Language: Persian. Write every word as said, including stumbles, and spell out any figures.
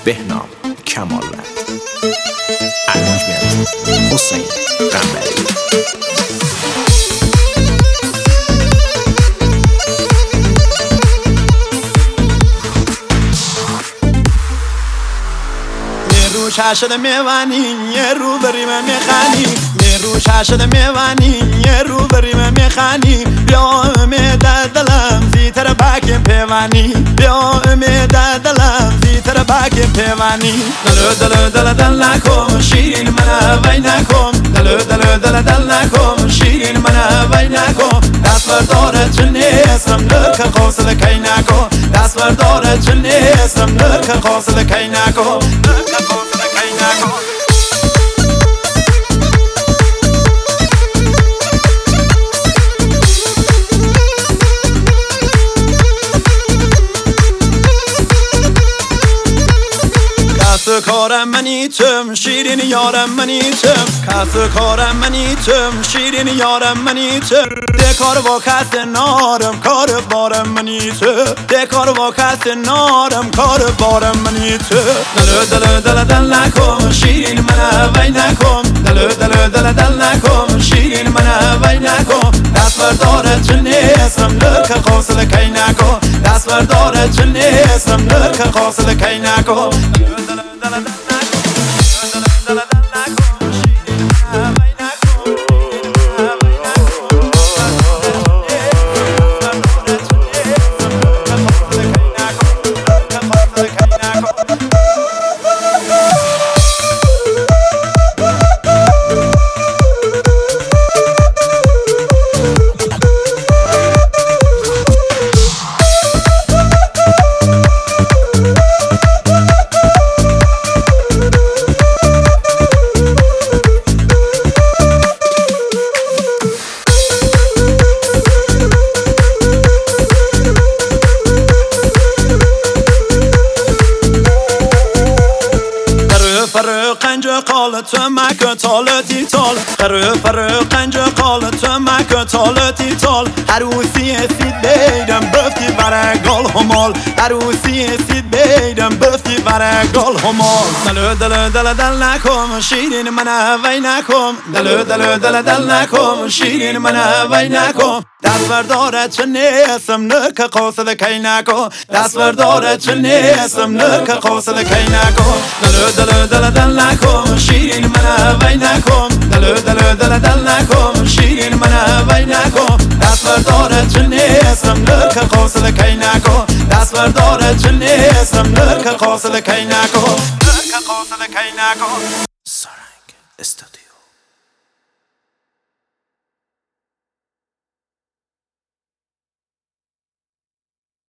بهنام کمالوند، ارنجمنت حسین قنبری. رو شاشد میوانی یه رو بریم میخانی، یه رو شاشد میوانی یه رو بریم میخانی. بیا امید دلم زیتر باک پیوانی، بیا امید دلم زیتر باک پیوانی. دل دل دل دل نکن شیرین من وای نکن، دل دل دل دل نکن شیرین من وای نکن. دست برداره چه نیستم نکن قوسل کی نکن، دست برداره چه نیستم نکن قوسل کی نکن. کس کارم منیتم شیرین یارم منیتم، کس کارم منیتم شیرین یارم منیتم. ده کار با کس نارم کار بارم منیتم، ده کار با کس نارم کار بارم منیتم. دل دل دل دل نکن شیرین من وای نکن، دل دل دل دل نکن شیرین من وای نکن. دست برداره چه نیستم نکن قوسل کی نکن، دست برداره چه نیستم نکن قوسل کی نکن. فرق قنج قالت مک تالتی تال، فرق فرق قنج قالت مک تالتی تال. عروسی سید بیدم بفتی برای گل همال، عروسی سید بیدم بفتی برای گل همال. دل دل دل دل نکن شیرین من وای نکن، دل دل دل دل نکن شیرین من وای نکن. دست برداره چه نیستم نکن قوسل کی نکن، دست برداره چه نیستم نکن قوسل کی نکن. دل دل دل دل نکن شیرین من وای نکن، دل دل دل دل نکن شیرین من وای نکن. دست برداره چه نیستم نکن قوسل کی نکن، دست برداره چه نیستم نکن قوسل کی نکن، نکن قوسل کی نکن. سارنگ استودیو.